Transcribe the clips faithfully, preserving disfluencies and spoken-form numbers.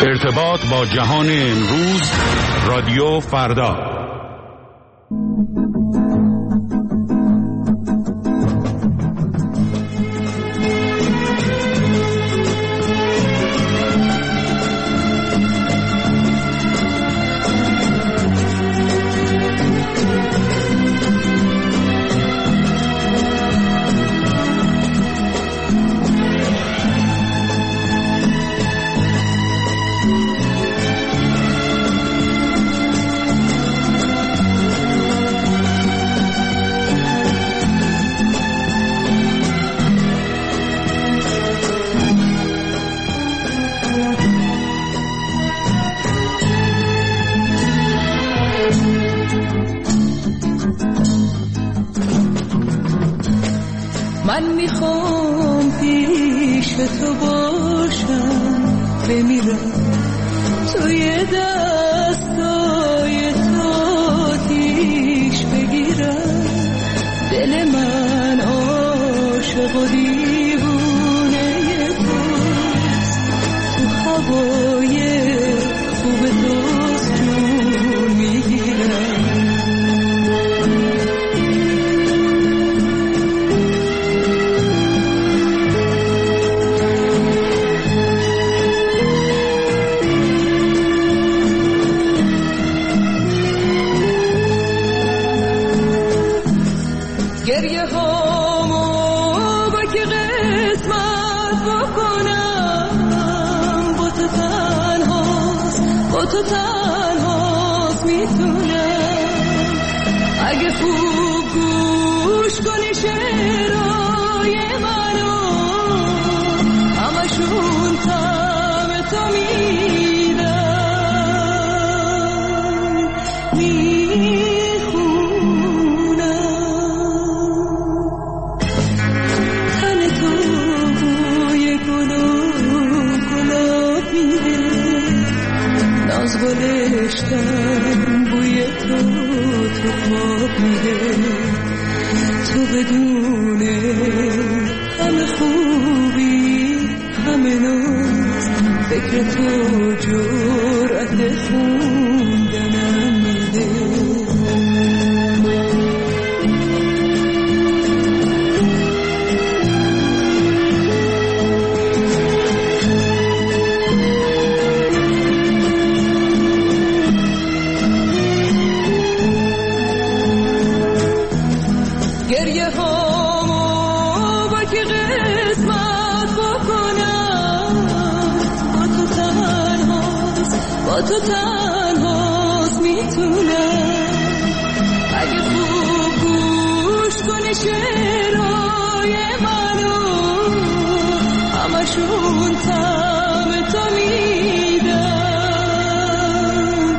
ارتباط با جهان امروز، رادیو فردا. من میخوام پیش تو باشم، بمیرم توی دستای تو آتیش بگیرم. دل من عاشق و دیوونه توست، تو هوای خوب توست جون میگیرم. گریه هامو با که قسمت بکنم، با تو تنهاست، با تو تنهاست میتونم. اگه خوب گوش کنی شعرهای منو، همشون طعم تو میدن، گلشتم بوی تو تو خواب میده. تو بدون همه خوبی همه ناز، فکر تو جرأت خوندنم میده. گریه هامو با که قسمت بکنم، با تو تنهاست، با تو تنهاست میتونم. اگه خوب گوش کنی شعرهای منو، همشون طعم تو میدن،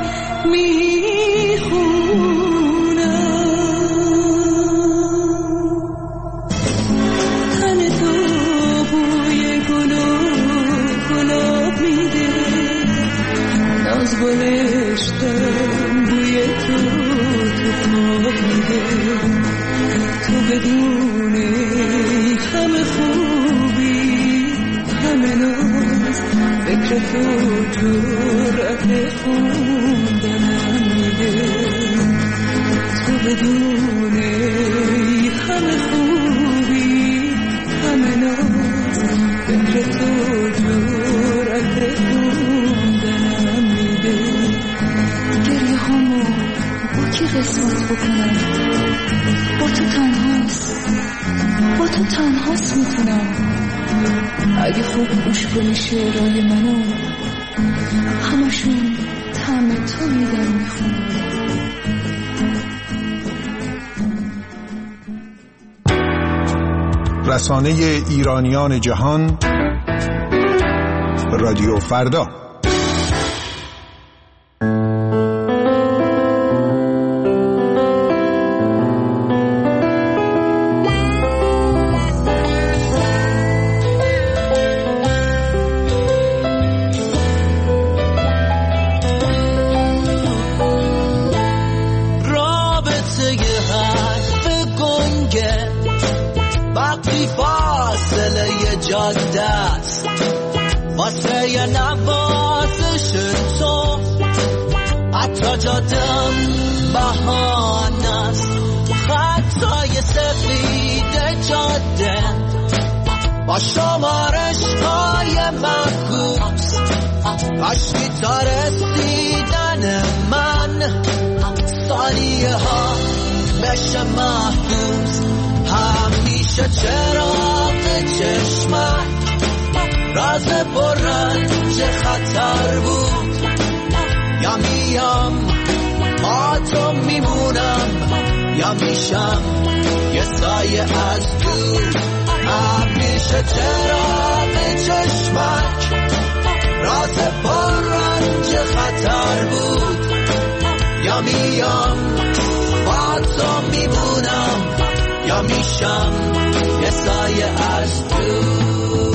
گلشتم بوی تو تو خواب میده. تو بدون همه خوبی همه ناز، فکر تو جرأت خوندنم میده. تو بدون همه خوبی همه ناز، فکر تو جرأت خوندنم میده. گریه همو با کی قسمت بکنم، با تو تنهاست، با تو تنهاست میتونم. اگه خوب گوش کنی شعرهای منو، همشون طعم تو میدن میخونم. رسانه ایرانیان جهان، رادیو فردا. واسه نوازش تو، حتی جادم بهانه است، خطای سفید جاده با شمارش های معکوس، کاشکی تا رسیدن من ثانیه ها بشه محبوس. همیشه چراغ چشمت راز برنج خطر بود، یا میام با تو میمونم یا میشم یه سایه از دور. همیشه چراغ چشمت راز برنج خطر بود، یا میام با تو میمونم یا میشم یه سایه از دور.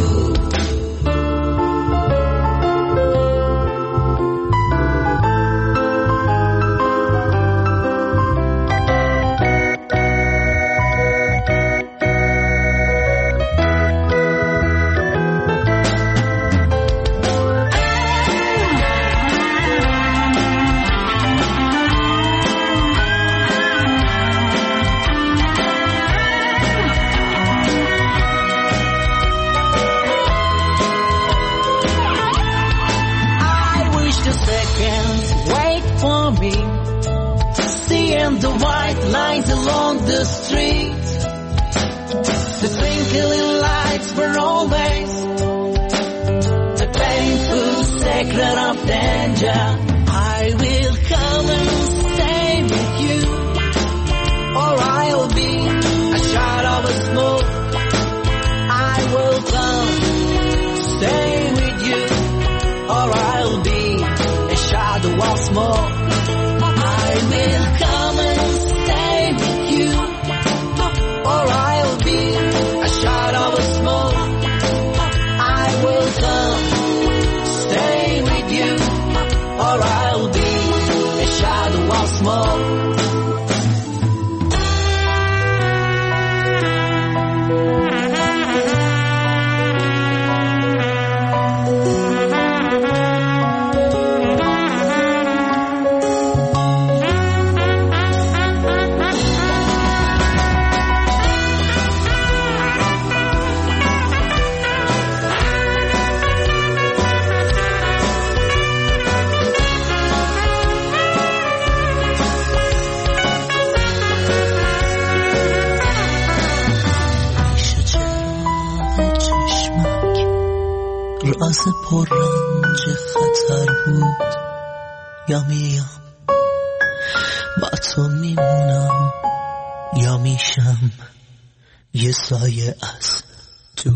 The white lines along the street, the twinkling lights were always the painful secret of danger. I will come and stay with you, or I'll be a shadow of smoke. I will come stay with you, or I'll be a shadow of smoke. I will come and stay with you, or I'll be a shadow of smoke. I will come stay with you, or I'll be a shadow of smoke. راز پررنج خطر بود، یا میام با تو میمونم یا میشم یه سایه از تو.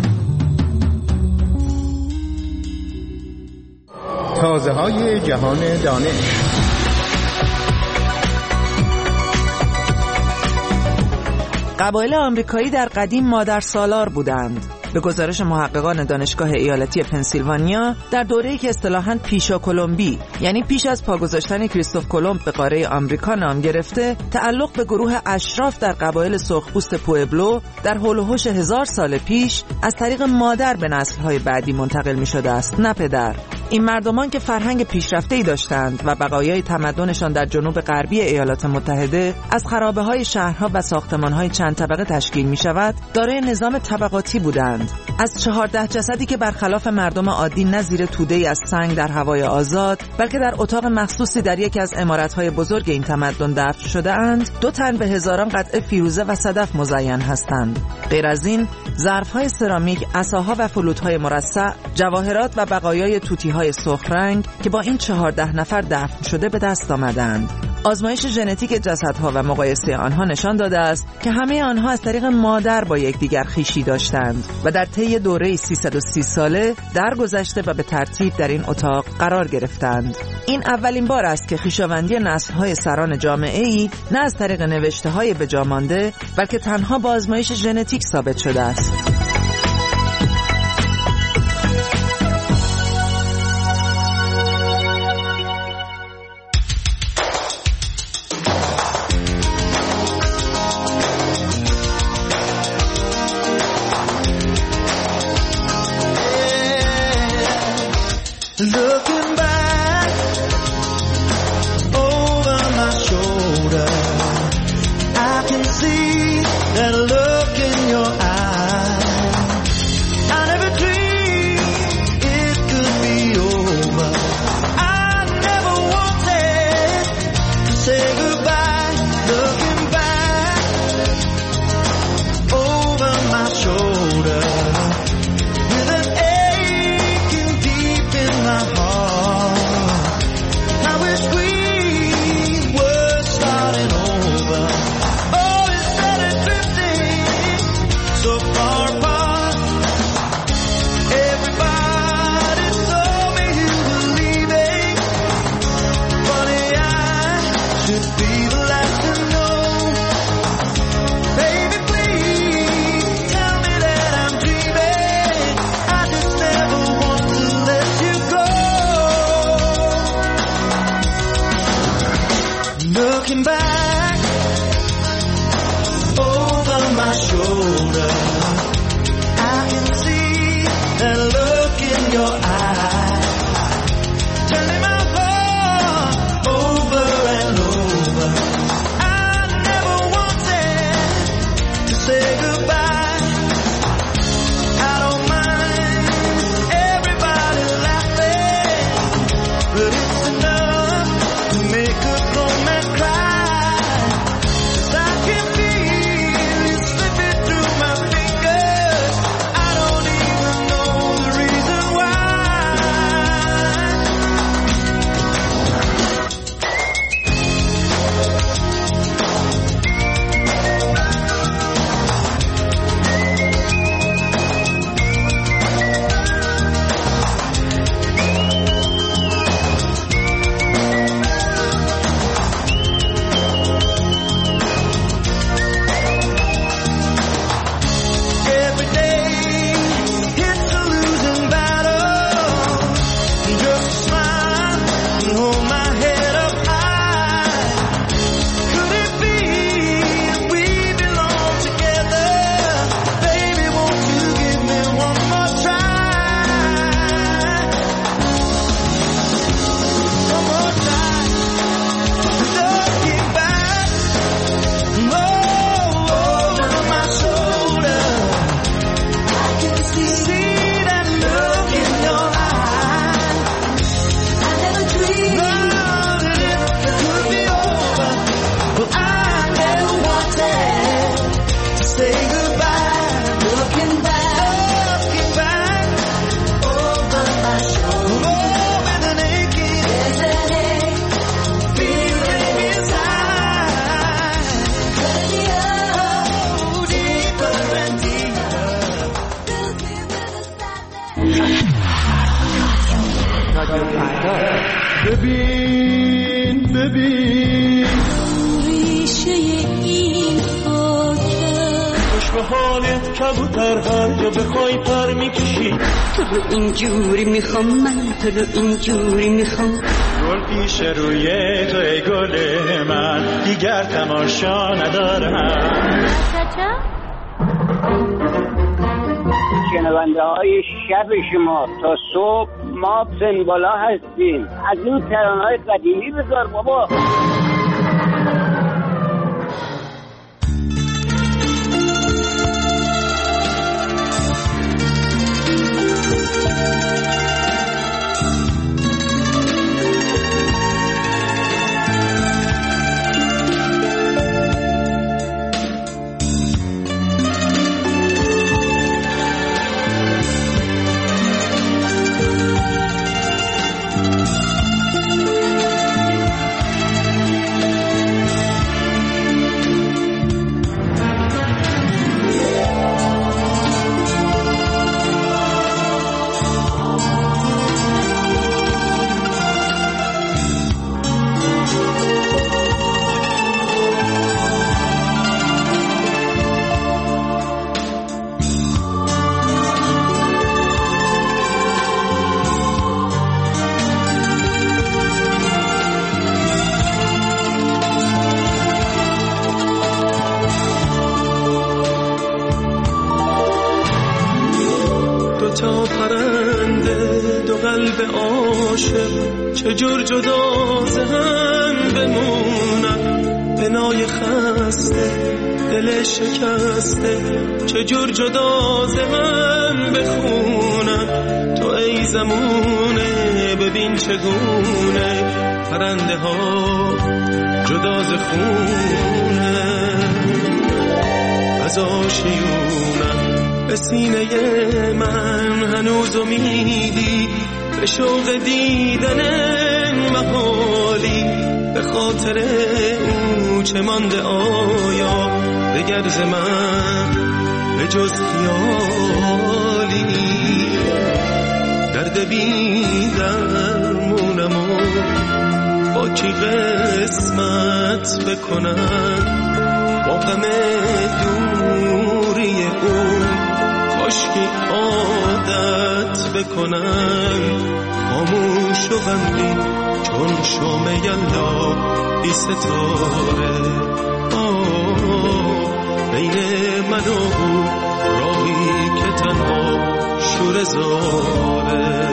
تازه های جهان دانش. قبایل آمریکایی در قدیم مادرسالار بودند. به گزارش محققان دانشگاه ایالتی پنسیلوانیا، در دوره‌ای که اصطلاحاً پیشا کلمبی، یعنی پیش از پا گذاشتن کریستوف کلمب به قاره آمریکا نام گرفته، تعلق به گروه اشراف در قبایل سرخپوست پوئبلو در حول و حوش هزار سال پیش از طریق مادر به نسل‌های بعدی منتقل می‌شده است، نه پدر. این مردمان که فرهنگ پیشرفته‌ای داشتند و بقایای تمدنشان در جنوب غربی ایالات متحده از خرابه‌های شهرها و ساختمان‌های چند طبقه تشکیل می‌شود، دارای نظام طبقاتی بودند. از چهارده جسدی که برخلاف مردم عادی نه زیر توده‌ای از سنگ در هوای آزاد، بلکه در اتاق مخصوصی در یکی از عمارت‌های بزرگ این تمدن دفن شده‌اند، دو تن به هزاران قطعه فیروزه و صدف مزین هستند. غیر از این، ظرف‌های سرامیک، عصاها و فلوت‌های مرصع، جواهرات و بقایای توتی‌های سرخ رنگ که با این چهارده نفر دفن شده به دست آمدند. آزمایش ژنتیک جسدها و مقایسه آنها نشان داده است که همه آنها از طریق مادر با یکدیگر خویشی داشتند و در طی دوره سیصد و سی ساله درگذشته و به ترتیب در این اتاق قرار گرفتند. این اولین بار است که خویشاوندی نسل‌های سران جامعه‌ای نه از طریق نوشته‌های به جا مانده، بلکه تنها با آزمایش ژنتیک ثابت شده است. Looking back over my shoulder, I can see that look in your eyes. I never dreamed it could be over. I never wanted to say goodbye. Looking back over my shoulder, with an aching deep in my heart, I wish we were starting over. Oh, instead of drifting so far apart, everybody told me you were leaving. Funny, I should be the last to know. Baby, please tell me that I'm dreaming. I just never want to let you go. Looking back over my shoulder, I can see that look in your eyes, turning my heart over and over. I never wanted to say goodbye. I don't mind everybody laughing, but it's enough to make a grown man cry. 'Cause I can feel it slipping through my fingers. I don't even know the reason why. Every day it's a losing battle. Just smile and hold my head up high. Could it be we belong together? Baby, won't you give me one more try? One more try. Looking back, oh, over my shoulder, I can see, see that look in your eyes. I never dreamed that it could be over, but I never wanted to say goodbye. Looking back, looking back over my shoulder, oh, with an aching, there's an ache, feeling inside. Oh, deeper and deeper. رادیو فردا. ببین ببین ریشه این خاکه خوش به حالت کبوتر، هر جا بخوای پر میکشی. تو رو اینجوری میخوام، من تو رو اینجوری میخوام. گل پیش روی تو ای گل من، دیگر تماشا ندارم. شنونده های شب شما تا صبح ما پنبالا هستیم. از این ترانه‌های قدیمی بذار بابا. عاشق چجور جدا ز هم بمونم، بنای خسته دل شکسته چجور جدا ز هم بخونم. تو ای زمونه ببین چگونه پرنده ها جدا ز خونه، از آشیونم به سینه من هنوز امیدی به شوق دیدن محالی، به خاطر او چه مانده آیا دگر ز من به جز خیالی. درد بی درمونم و با کی قسمت بکنم، با غم دوری او کاشکی عادت بکنم. خاموش و غمگین چون شام یلدا بی ستاره، آه بین من و او راهی که تنها شور زاره.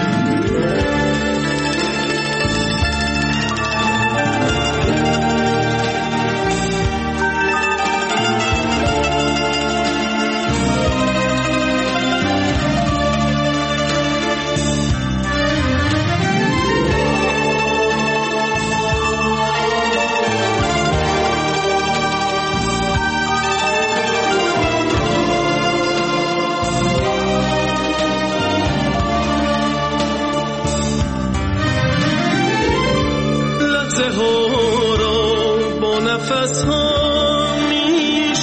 نفس ها می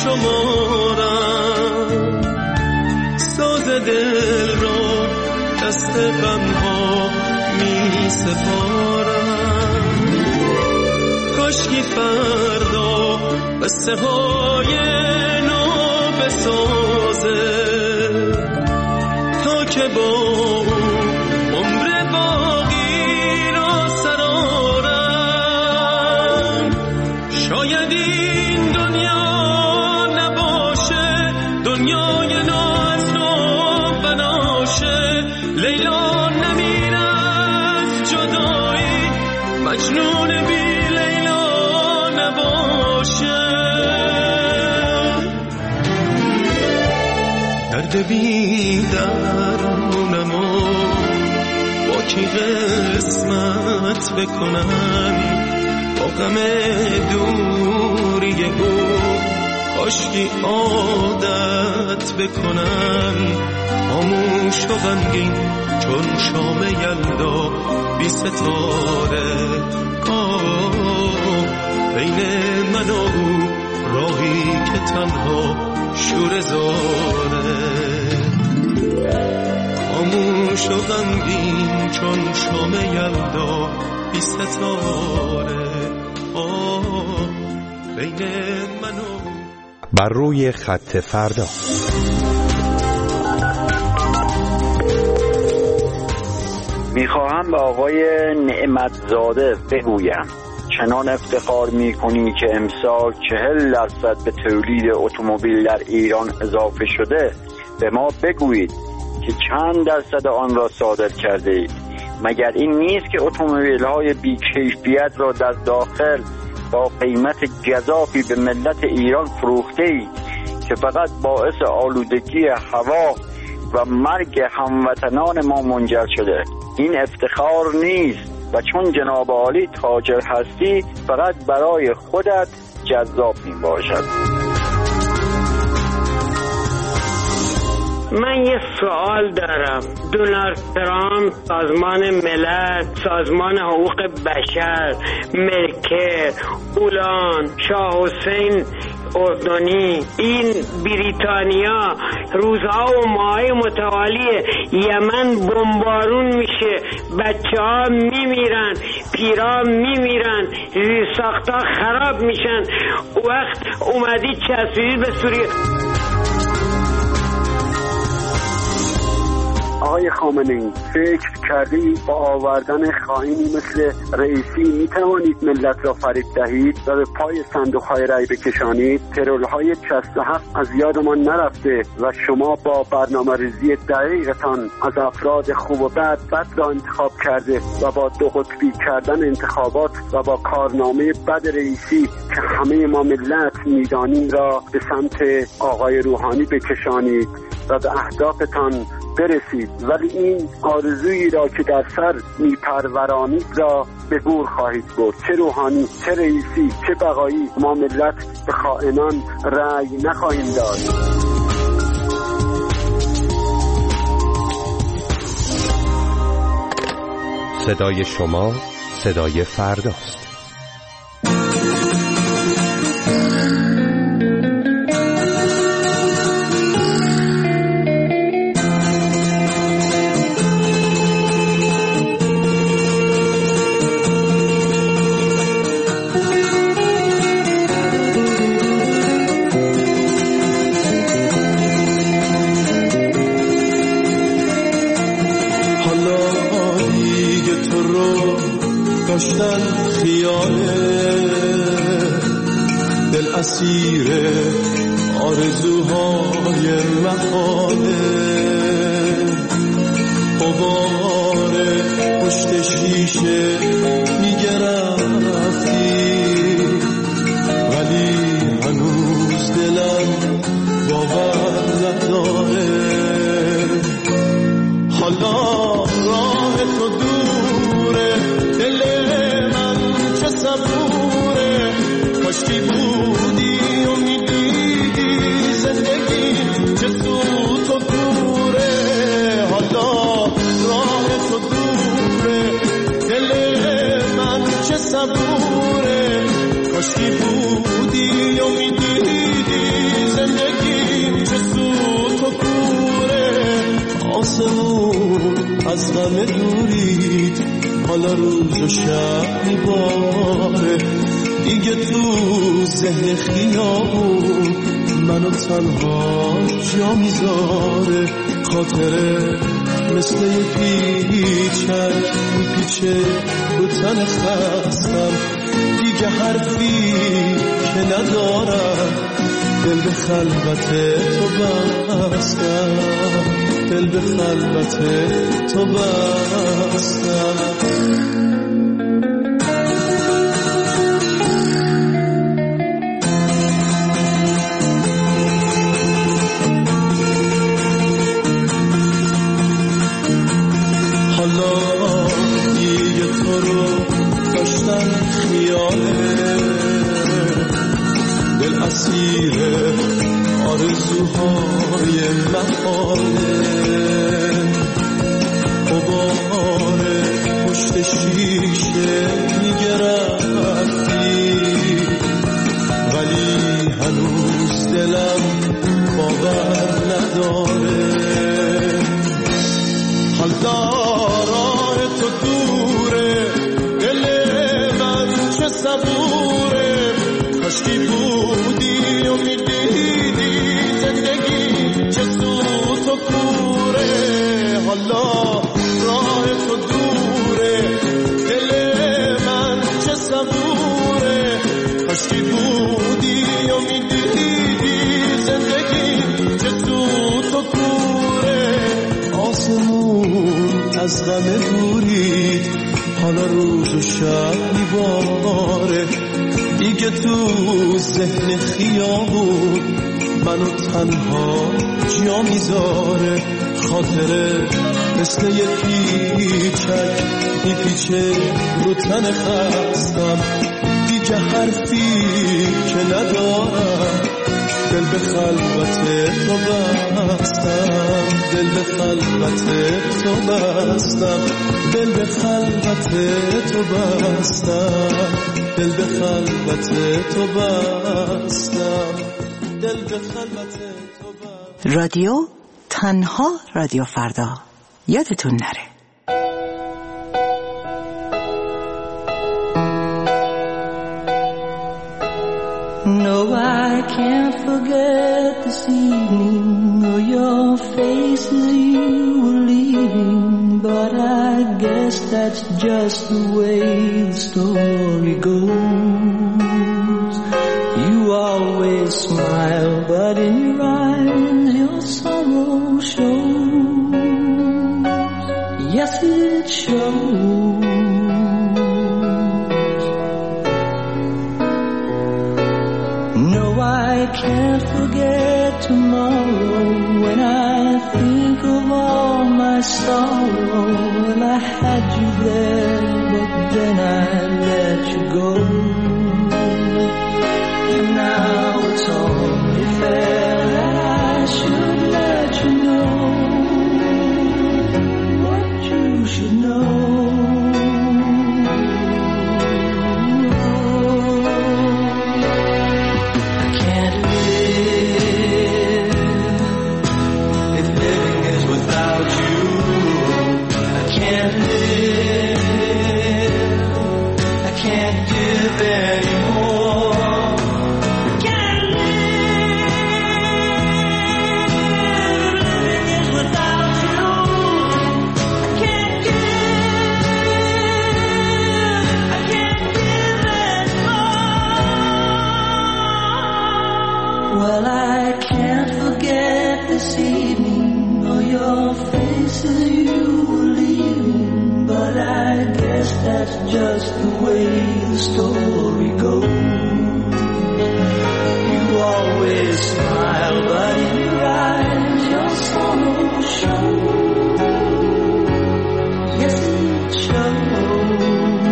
شمارم، ساز دل را دست غم ها می سپارم. کاشکی فردا قصه های نو بسازه تا که با عمر باقی را سرارم. شاید این دنیا نباشه دنیای نو از نو بناشه، لیلا نمیرد جدایی مجنون بی لیلا نباشه. درد بی درمونم و با کی قسمت بکنم، با غم دوری او کاشکی عادت بکنم. خاموش و غمگین چون شام یلدا بی ستاره، آه بین من و او راهی که تنها شور زاره. خاموش و غمگین چون شام یلدا بی ستاره، آه بین من و بر روی خط فردا. میخواهم به آقای نعمتزاده بگویم چنان افتخار میکنی که امسال چهل درصد به تولید اتومبیل در ایران اضافه شده، به ما بگویید که چند درصد آن را صادر کرده اید. مگر این نیست که اتومبیل های بی کیفیت را در داخل با قیمت گزافی به ملت ایران فروخته اید که فقط باعث آلودگی هوا و مرگ هموطنان ما منجر شده؟ این افتخار نیست و چون جناب عالی تاجر هستی فقط برای خودت جذاب می باشد. من یه سوال دارم. دونالد ترامپ، سازمان ملل، سازمان حقوق بشر، مرکل، اولان، شاه حسین اردنی، این بریتانیا، روزها و ماهای متوالی یمن بمبارون میشه، بچه ها میمیرن، پیرا میمیرن، زیرساختها خراب میشن. وقت اومدی چسبیدی به سوریه. آقای خامنه‌ای فکر کردی با آوردن خائنی مثل رئیسی می توانید ملت را فریب دهید و به پای صندوق‌های رای بکشانید؟ ترورهای شصت و هفت از یادمان نرفته و شما با برنامه‌ریزی دقیقتان از افراد خوب و بد بد را انتخاب کرده و با دو قطبی کردن انتخابات و با کارنامه بد رئیسی که همه ما ملت میدانیم را به سمت آقای روحانی بکشانید و به اهدافتان برسید، ولی این آرزویی را که در سر میپرورانید را به گور خواهید برد. چه روحانی، چه رئیسی، چه بقایی، ما ملت به خائنان رأی نخواهیم داد. صدای شما صدای فرداست. اسیر آرزوهای محاله غبار پشت شیشه میگرفتی، ولی هنوز دلم باور نداره. حالا راه تو دوره، دل من چه صبوره، کاشکی بودی و میدیدی زندگی چه سوت و کوره. حالا راه تو دوره، دل من چه صبوره، کاشکی بودی و میدیدی زندگی چه سوت و کوره. آسمون از غم دورید، حالا روز و شب میباره، دیگه تو ذهن خیابون منو تنها جا میذاره. خاطره مثل یه پیچک میپیچه رو تن خستم، دیگه حرفی که ندارم، دل به خلوت تو بستم، دل به خلوت تو بستم. اسیر آرزوهای محاله غبار پشت شیشه میگرفتی، ولی هنوز دلم باور نداره. حالا راه تو دوره، دل من چه صبوره، کاشکی بودی و میدیدی زندگی چه سوت و کوره. حالا راه تو دوره، دل من چه صبوره، کاشکی بودی و میدیدی زندگی چه سوت و کوره. آسمون از غم دورید، حالا روز و شب میباره، دیگه تو ذهن خیابون منو تنها جا میذاره. خاطره مثل یه پیچک میپیچه رو تن خستم، دیگه حرفی که ندارم، دل به خلوت تو بستم، دل به خلوت تو بستم، دل به خلوت تو بستم، دل به خلوت تو بستم، دل به خلوت تو بستم. رادیو تنها رادیو فردا، یادتون نره. No, I can't forget this evening or your face as you were leaving. that's just the way the story goes. You always smile, but in your eyes your sorrow shows. Yes, it shows. No, I can't forget tomorrow when I think of all my sorrow. Well, I had you there, but then I let you go. And now it's only fair that I should let you know what you should know. That's just the way the story goes. You always smile, but in your eyes your sorrow shows. Yes, it shows.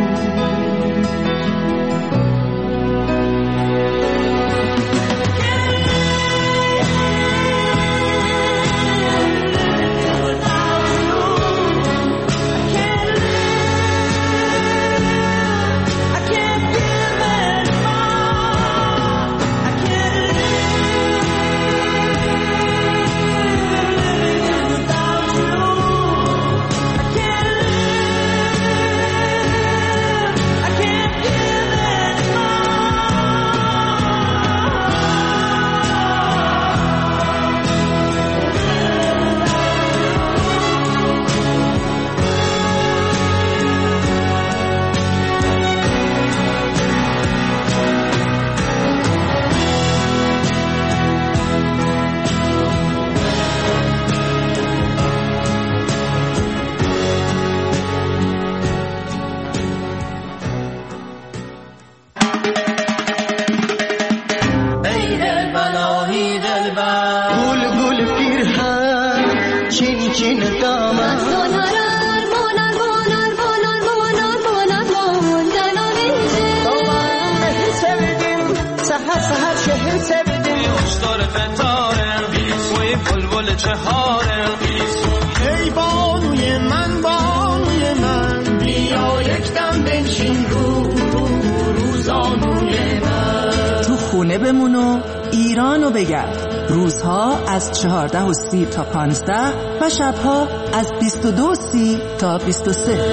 ای بانوی من بانوی من بیا یک دم بنشین رو رو روزانوی من. تو خونه بمون و ایرانو بگرد. روزها از چهارده و سی تا پانزده و شبها از بیست و دو و سی تا بیست و سه.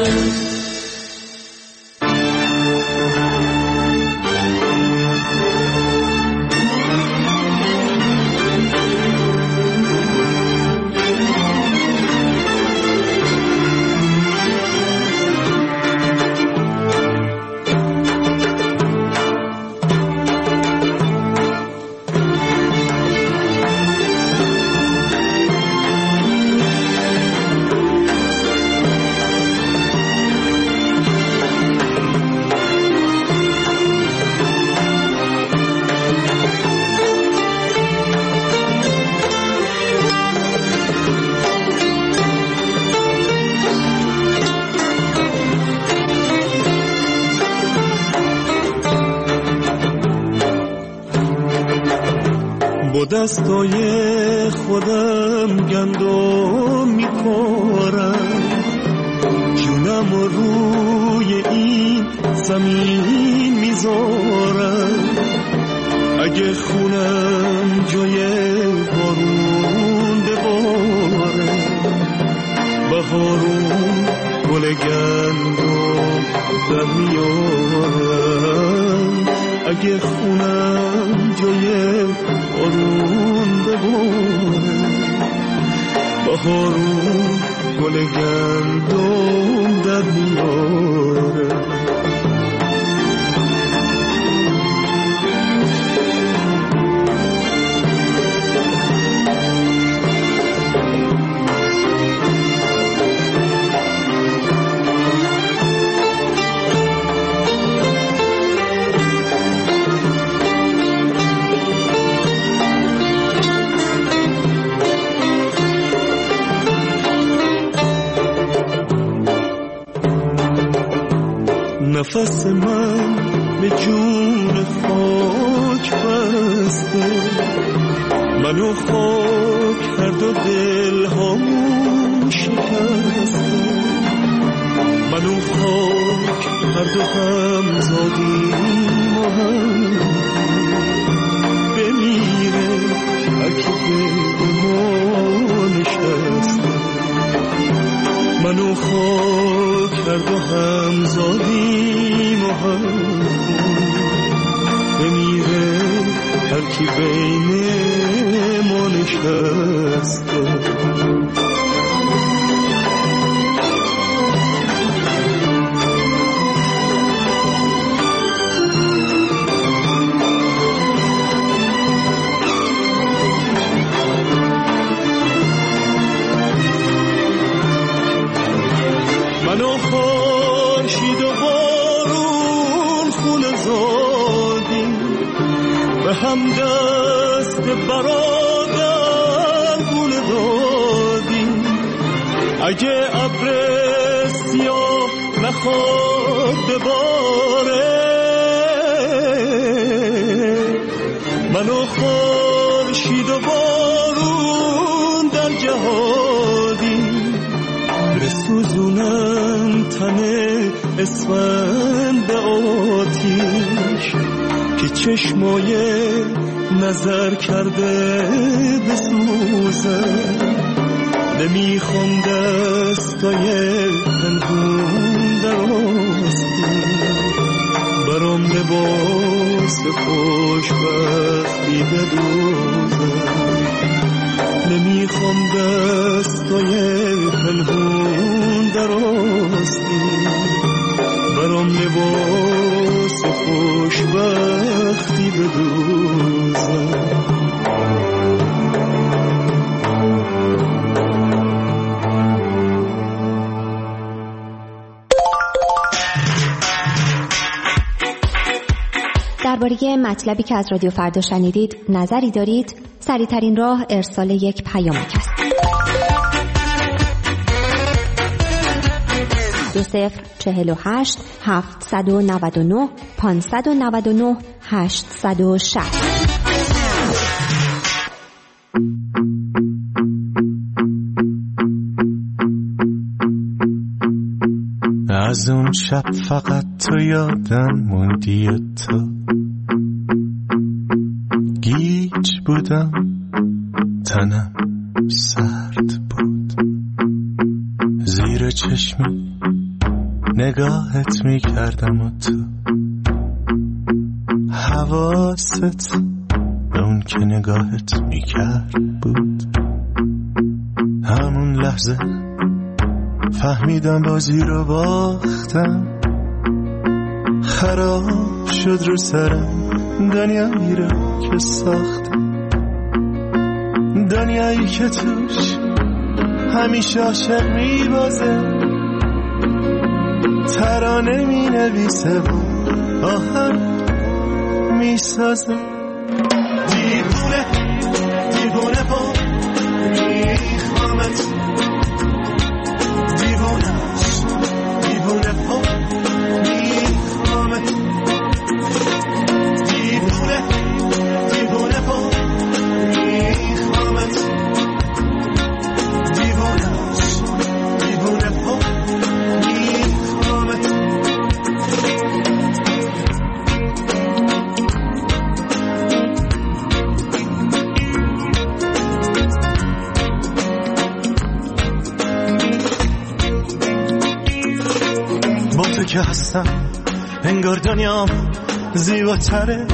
دستای خودم گندم میخورم، جونم روی این زمین میذارم. اگه خونم جای بارون بباره، بهارون گل گندم در میارم. اگه خونم جای بارون بباره، بهارون گل گندم در میاره. نفس من به جون خاک بسته، منو خاک کرد و دل هامون شکسته، منو خاک کرد و هم زادیم و هم بمیره هرکی به ما نشسته، منو خاک کرد و هم زادیم و هم بمیره هرکی بین ما نشسته. منو خورشید و بارون خون زادیم، به هم دست برادر گل دادیم. اگه ابر سیاه نخواد بباره، منو خورشید و بارون در جهادیم. بسوزونم تن اسفند آتیش که چشمای نظر کرده بسوزه. نمیخوام دستای پنهون در آستی، برام لباس خوشبختی بدوزه. نمیخوام دستای پنهون در آستی، برام لباس خوشبختی بدوزه. درباره مطلبی که از رادیو فردا شنیدید نظری دارید؟ سریع‌ترین راه ارسال یک پیامک است. دو صفر چهل و هشت هفتصد و نود و نه پانصد و نود و نه هشتصد و شصت. از اون شب فقط تو یادم موندی، تو گیج بودم، تنم سرد بود، زیر چشمی نگاهت میکردم و تو حواست به اون که نگاهت میکرد بود. همون لحظه فهمیدم بازی رو باختم، خراب شد رو سرم دنیایی رو که ساختم، دنیایی که توش همیشه عاشق میبازه، ترانه می نویسه و آهنگ میسازه. دیوونه دیوونه با میخوامت، دیوونهش دیوونه با میخوامت، دیوونه دیوونه با میخوامت، دیوونهش دیوونه با میخوامت. با تو که هستم انگار دنیام زیباتره،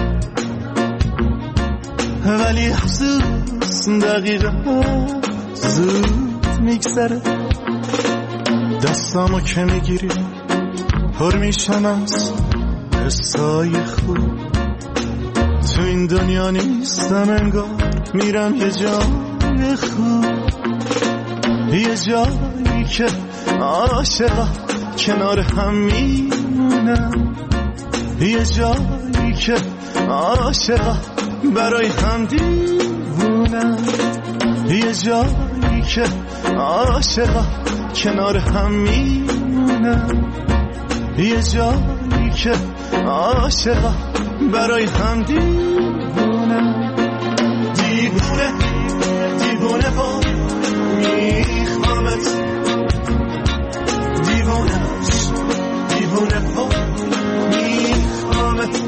ولی افسوس دقیقا زود میگذره، دستامو که میگیری پر میشم از حسای خوب. تو این دنیا نیستم انگار، میرم یه جای خوب، یه جایی که عاشقا کنار هم میمونم، یه جایی که عاشقا برای هم دیوونم، یه جایی که عاشقا کنار هم میمونم، یه جایی که عاشقا برای هم دیوونم. دیوونه دیوونه با میخوامت، دیوونش دیوونه با میخوامت،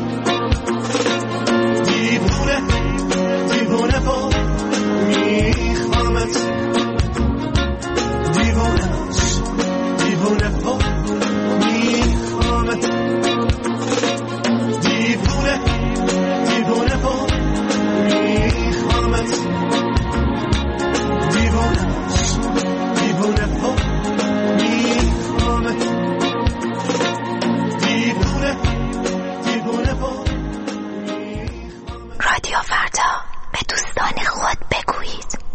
دیوونه دیوونه با میخوامت، دیوونش دیوونه با میخوامت، دیوونه دیوونه با میخوامت، دیوونش دیوونه با میخوامت، دیوونه دیوونه با میخوامت. رادیو فردا، به دوستان خود بگویید.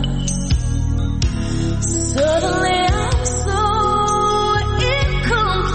Suddenly I'm so incomplete.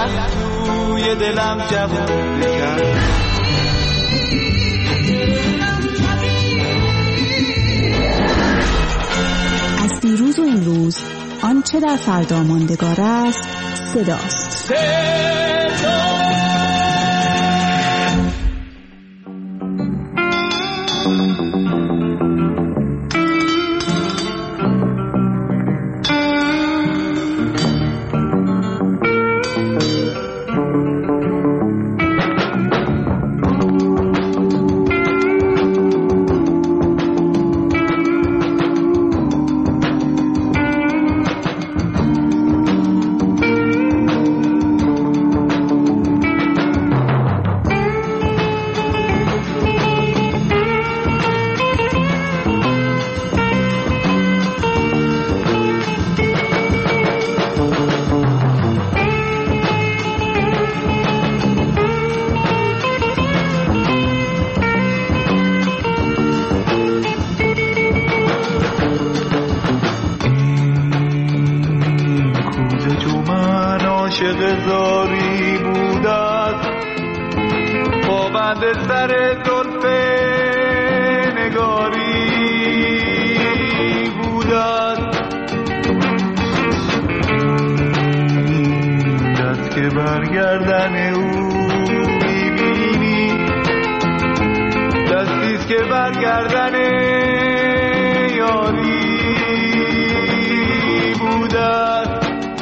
یخ توی دلم جوون کرد. از دیروز و این روز آنچه در فردا ماندگار است صداست. صدا عاشق زاری بودت، پابند سر زلف نگاری بودت. دست که برگردن او میبینی، دستیست که برگردن یاری بودت.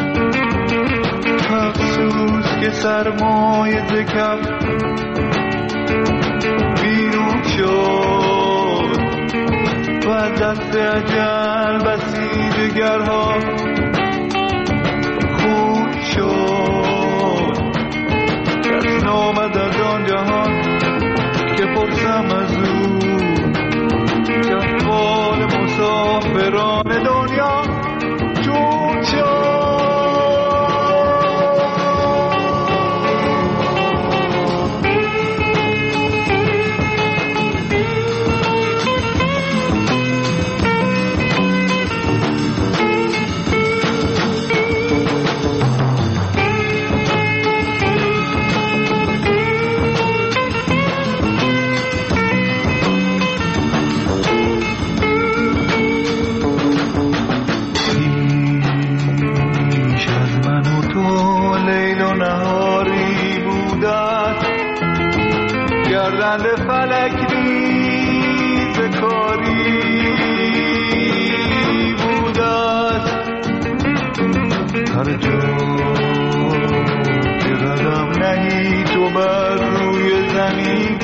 افسوس که سرمایه ذکر بیرون شد و دست اجل بسی جگرها خون شد. کس نامد از آن جهان که پرسم از او که احوال مسافران دنیا چون شد. گردن فلک نیز کاری بودت. هر جا که قدم نهی تو بر روی زمین،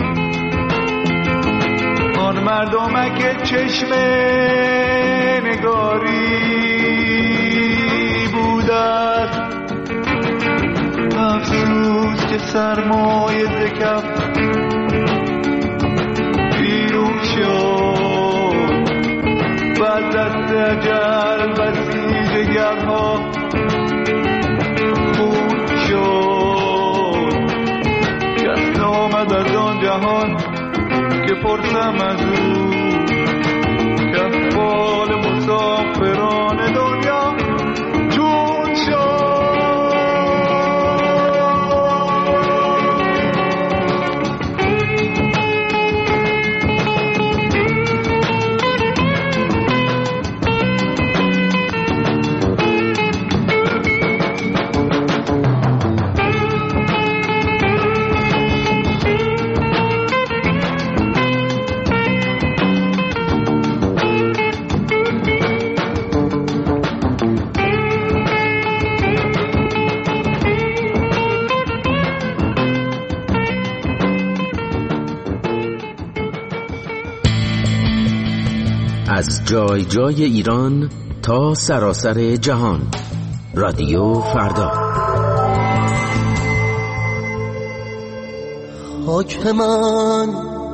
آن مردمک چشم نگاری بودت. افسوس که سرمایه ذکر بیرون شد و دست اجل بسی جگرها خون شد. کس نامد از آن جهان که پرسم از او که احوال مسافران دنیا چون شد. از جای جای ایران تا سراسر جهان، رادیو فردا. خاک من،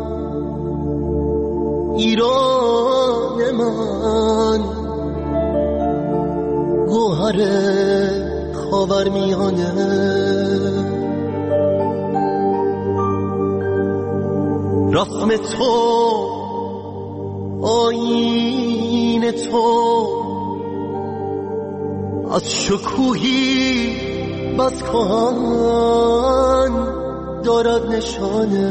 ایران من، گوهر خاورمیانه، رسم تو، آیین تو، از شکوهی بس کهن دارد نشانه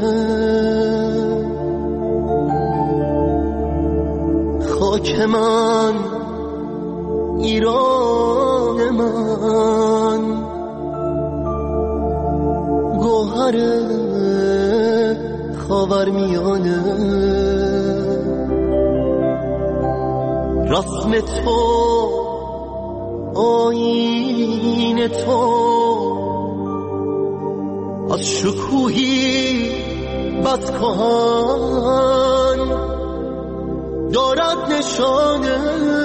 خاک من ایران من گوهر خاورمیانه رسم تو آیین تو از شکوهی بس کهن دارد نشانه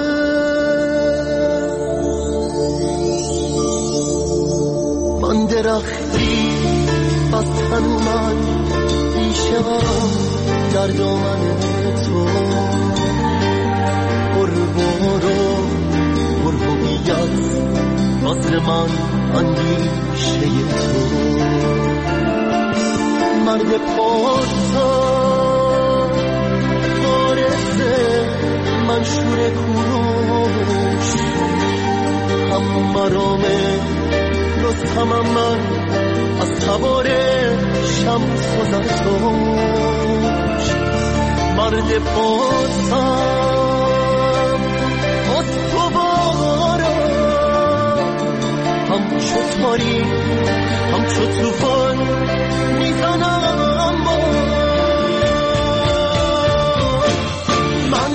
من درختی بس تنومن میشم در دامن تو بربارو بربو بیاد وزر من اندیشه تو مرد پارسان بارزه منشور کوروش هم مرامه رستمم من از سوار شمس و زرتوش مرد پارسان استوارم همچو تاری همچو توفان میزنم با من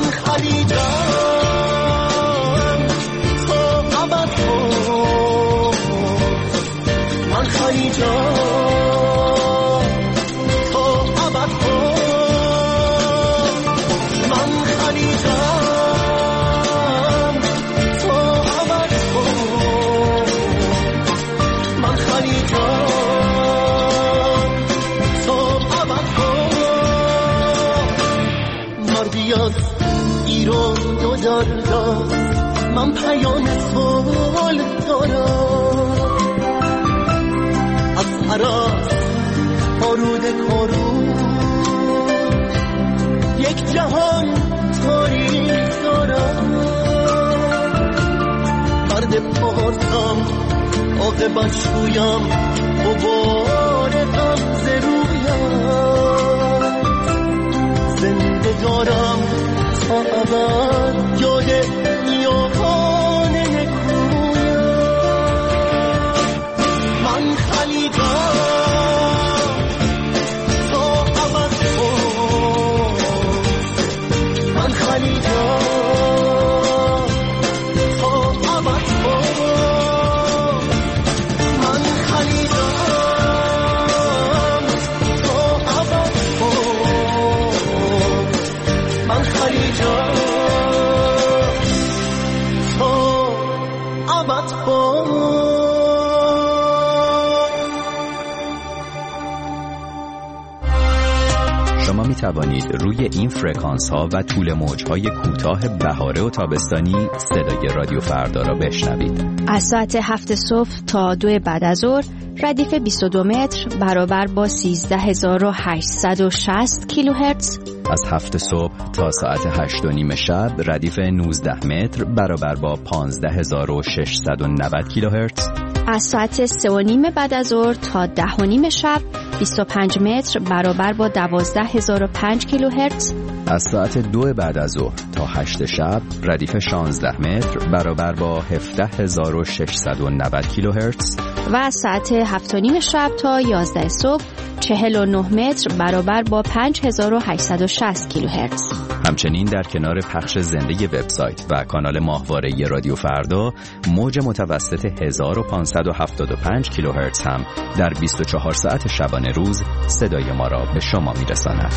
خلیجم تا ابد باز من خلیجم تا ابد باز من خلیجم تا ابد باز من خلیجم ایران دو دردم من پیام سال دارم از عراق آرود کارون یک جهان تاریخ دارم مرد پارسم عاقبت شویم مبارکم ز رویم زنده دارم تا ابد یاد نیاکان نکویم من خلیجم تا ابد باز من خلیجم تا ابد باز من خلیجم تا ابد باز من خلیجم تا ابد باز. شما می توانید روی این فرکانس ها و طول موج های کوتاه بهاره و تابستانی صدای رادیو فردا را بشنوید. از ساعت هفت صبح تا دو بعد از ظهر ردیف بیست و دو متر برابر با سیزده هزار و هشتصد و شصت کیلوهرتز. از هفت صبح تا ساعت هشت و نیم شب ردیف نوزده متر برابر با پانزده هزار و ششصد و نود کیلوهرتز. از ساعت سه و نیم بعد از ظهر تا ده و نیم شب بیست و پنج متر برابر با دوازده هزار و پنج کیلوهرتز. از ساعت دو بعد از ظهر تا هشت شب ردیف شانزده متر برابر با هفده هزار و ششصد و نود کیلوهرتز. و از ساعت هفت و نیم شب تا یازده صبح چهل و نه متر برابر با پنج هزار و هشتصد و شصت کیلوهرتز. همچنین در کنار پخش زنده وبسایت و کانال ماهواره رادیو فردا موج متوسط هزار و پانصد و هفتاد و پنج کیلوهرتز هم در بیست و چهار ساعت شبانه روز صدای ما را به شما میرساند.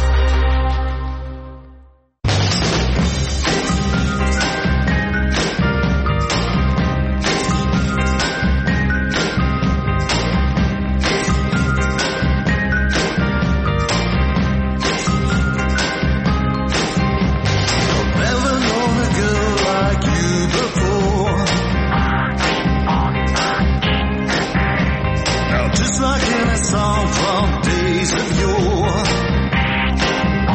Like in a song from days of yore,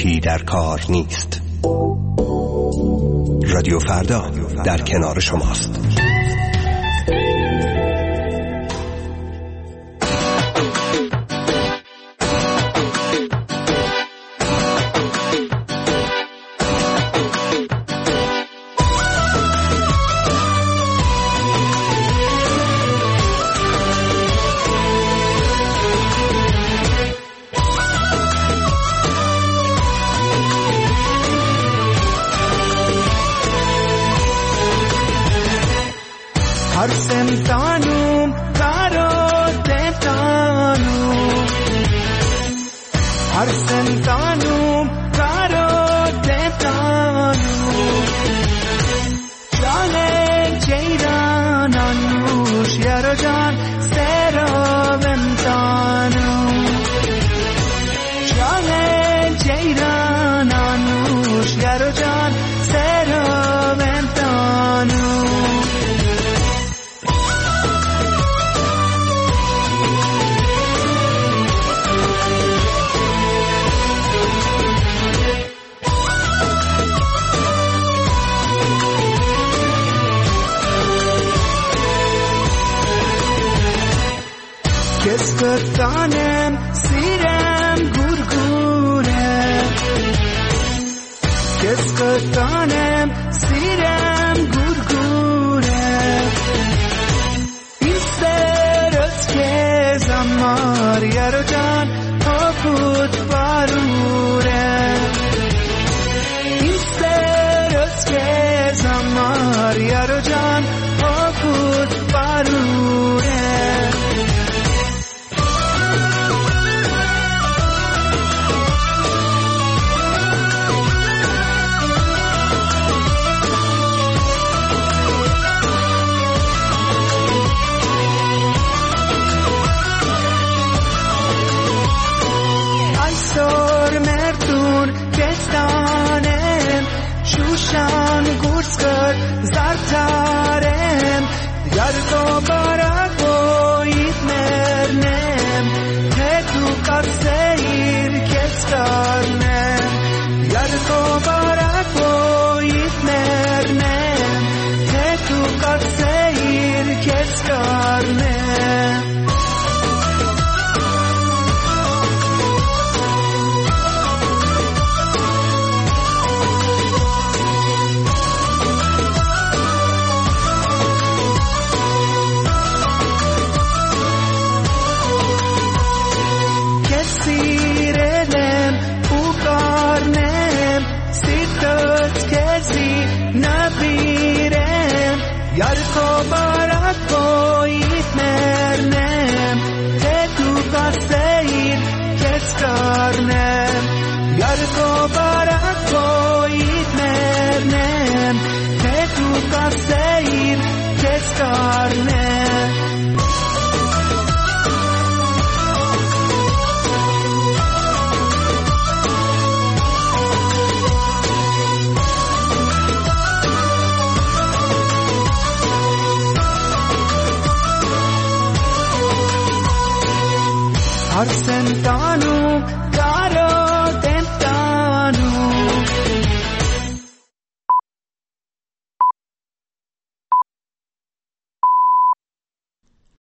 گیتی در کار نیست. رادیو فردا در کنار شماست. Keskatanem sirem gurgure Keskatanem sirem gurgure این سرت که زمار یارو جان پاپود باروره این سرت که زمار یارو جان پاپود باروره شوشان گورس کرد زرتارم یار تو بارا کویت مرنم هتو کار سیر کس کارنم یار تو بارا کویت مرنم هتو کار سیر کس کارنم یار تو بارد بایید مرنم ته تو کار سیر کس کارنم یار تو بارد بایید مرنم ته تو کار سیر کس کارنم هر سنتانو کارو